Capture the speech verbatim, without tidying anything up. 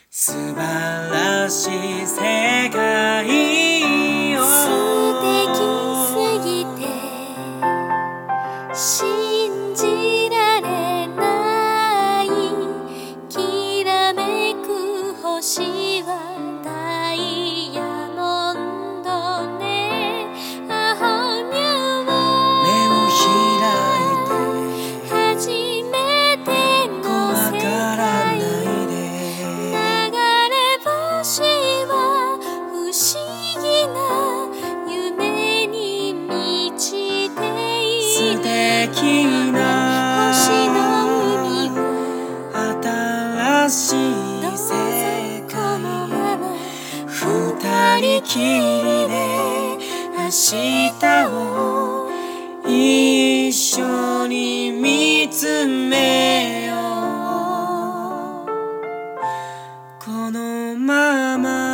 素晴らしい世界を素敵すぎて信じられないきらめく星はダイヤモンドねアホニャ目をは開いて初めての怖世がら界ないで流れ星は不思議な夢に満ちてい素る敵な星の海は新しいどうぞ世このま界ま二人きりで明日を一緒に見つめようこのまま